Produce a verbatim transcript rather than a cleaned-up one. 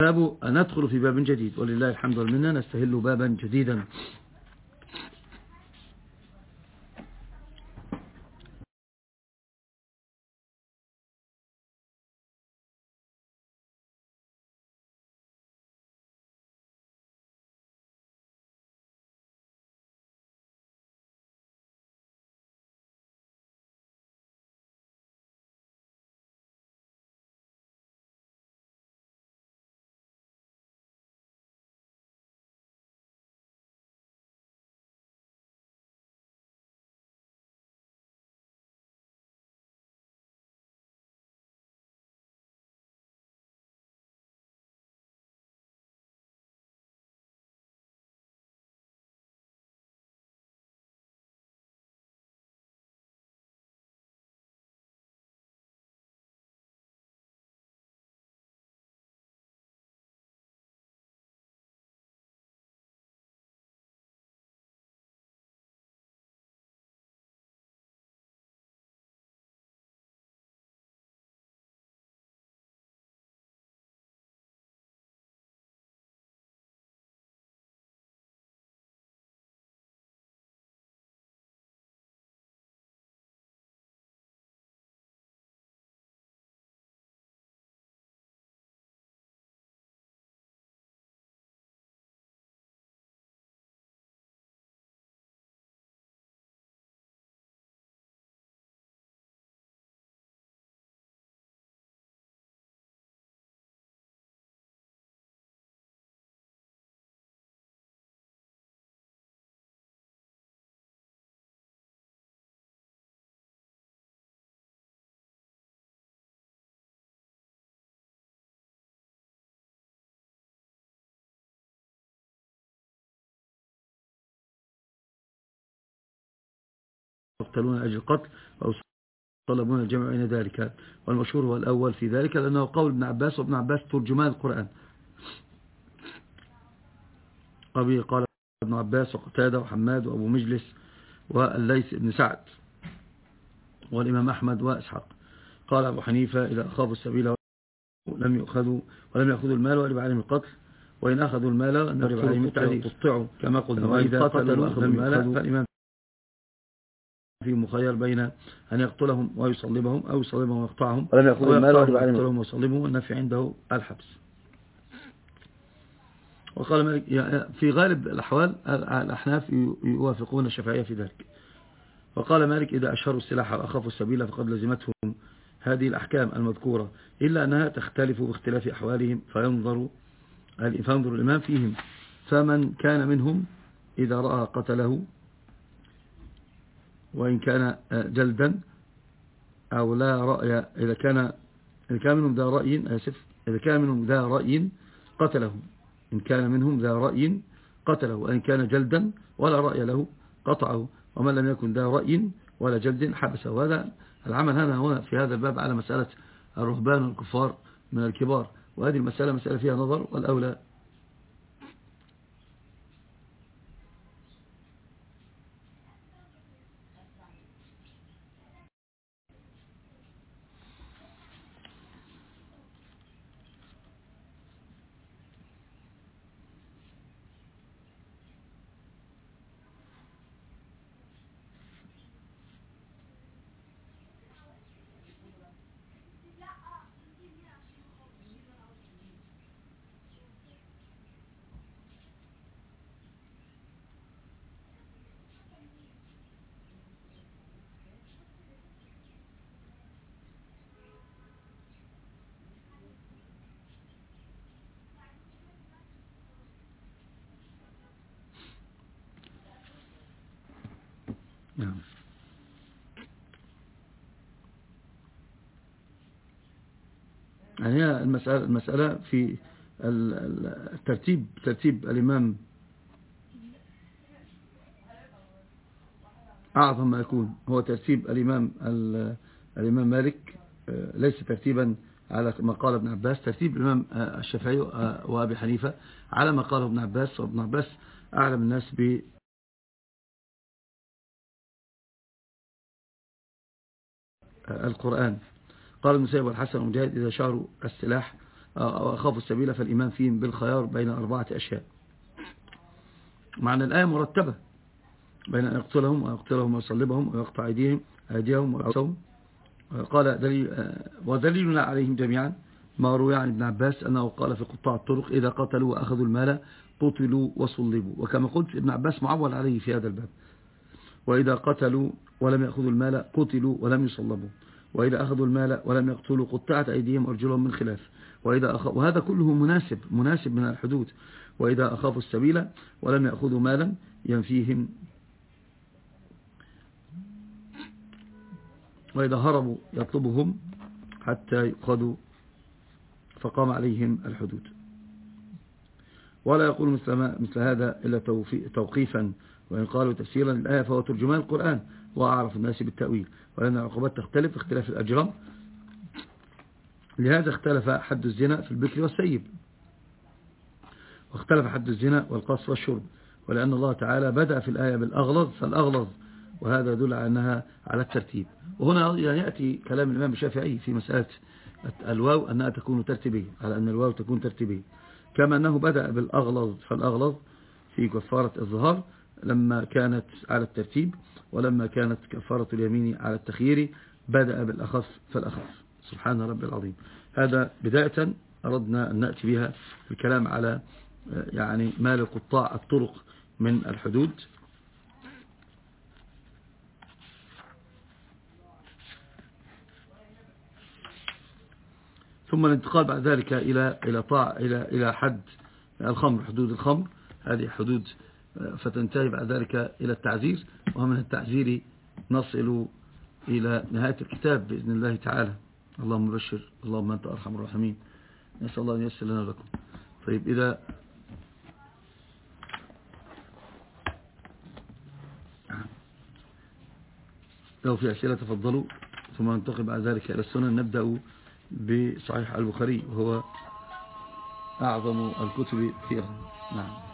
باب ندخل في باب جديد، ولله الحمد والمنة، نستهل بابا جديدا. يقتلون أجل القتل أو طلبون الجمع بين ذلك، والمشهور هو الأول في ذلك، لأنه قول ابن عباس، وابن عباس ترجمان القرآن. أبي قال ابن عباس وقتادة وحماد وأبو مجلس والليث بن سعد والإمام أحمد وإسحاق. قال أبو حنيفة إذا أخافوا السبيل لم يأخذوا ولم يأخذوا المال ويجب عليهم القتل، وإن أخذوا المال يجب عليهم التعذير، كما قلنا. وإذا قتلوا وأخذوا المال فالإمام في مخير بين أن يقتلهم ويصلبهم أو يصلبهم ويقطعهم، ولم يأخذوا المال ويجب عليهم يقتلهم ويصلبهم، والنفي عنده الحبس. وقال مالك في غالب الأحوال الأحناف يوافقون الشافعية في ذلك. وقال مالك إذا أشهروا السلاح وأخافوا السبيل فقد لزمتهم هذه الأحكام المذكورة، إلا أنها تختلف باختلاف أحوالهم، فينظر فينظر الإمام فيهم، فمن كان منهم إذا رأى قتله، وإن كان جلدا أو لا رأي، إذا كان إذا كان منهم ذا رأي آسف إذا كان منهم ذا رأي قتله، إن كان منهم ذا رأي قتله، وإن كان جلدا ولا رأي له قطعه، ومن لم يكن ذا رأي ولا جلد حبسه. وهذا العمل هنا هنا في هذا الباب على مسألة الرهبان والكفار من الكبار، وهذه المسألة مسألة فيها نظر، والأولى نعم. يعني هي المسألة, المسألة في الترتيب، ترتيب الإمام أعظم ما يكون هو ترتيب الإمام الإمام مالك، ليس ترتيبا على ما قال ابن عباس، ترتيب الإمام الشافعي وأبي حنيفة على ما قال ابن عباس، وابن عباس أعلم الناس ب القرآن. قال المسيب والحسن ومجاهد إذا شعروا السلاح أو أخافوا السبيل فالإيمان فيهم بالخيار بين أربعة أشياء. معنى الآية مرتبة بين أن يقتلهم ويقتلهم ويصلبهم ويقطع أيديهم أيديهم ويعصهم. قال دليل ودليلنا عليهم جميعا ما روي عن ابن عباس أنه قال في قطاع الطرق إذا قتلوا وأخذوا المال قتلوا وصلبوا، وكما قلت ابن عباس معول عليه في هذا الباب. وإذا قتلوا ولم يأخذوا المال قتلوا ولم يصلبوا، وإذا أخذوا المال ولم يقتلوا قطعت أيديهم وأرجلهم من خلاف. وإذا أخ... وهذا كله مناسب مناسب من الحدود. وإذا أخافوا السبيل ولم يأخذوا مالا ينفيهم، وإذا هربوا يطلبهم حتى يؤخذوا فقام عليهم الحدود. ولا يقول مثل, ما مثل هذا إلا توقيفا، وإن قالوا تفسيرا للآية فهو ترجمان القرآن وأعرف الناس بالتأويل، ولأن العقوبات تختلف اختلاف الأجرام. لهذا اختلف حد الزنا في البكر والسيب، واختلف حد الزنا والقص والشرب، ولأن الله تعالى بدأ في الآية بالأغلظ فالأغلظ، وهذا يدل على أنها على الترتيب. وهنا يأتي كلام الإمام الشافعي في مسألة الواو أنها تكون ترتيبية، على أن الواو تكون ترتيبية، كما أنه بدأ بالأغلظ فالأغلظ في كفارة الظهار لما كانت على الترتيب، ولما كانت كفارة اليمين على التخيير بدأ بالأخف فالأخف. سبحان ربي العظيم. هذا بداية أردنا أن نأتي بها في الكلام على يعني ما لقطاع الطرق من الحدود. ثم الانتقال بعد ذلك إلى إلى طاع إلى إلى حد الخمر، حدود الخمر، هذه حدود، فتنتهي بعد ذلك إلى التعزير، ومن التعزير نصل إلى نهاية الكتاب بإذن الله تعالى. اللهم بشر، اللهم أنت أرحم الراحمين، نسأل الله أن ييسر لنا لكم. طيب، إذا لو في أسئلة تفضلوا، ثم ننتقل بعد ذلك إلى السنن. نبدأ بصحيح البخاري وهو أعظم الكتب كثيرا. نعم.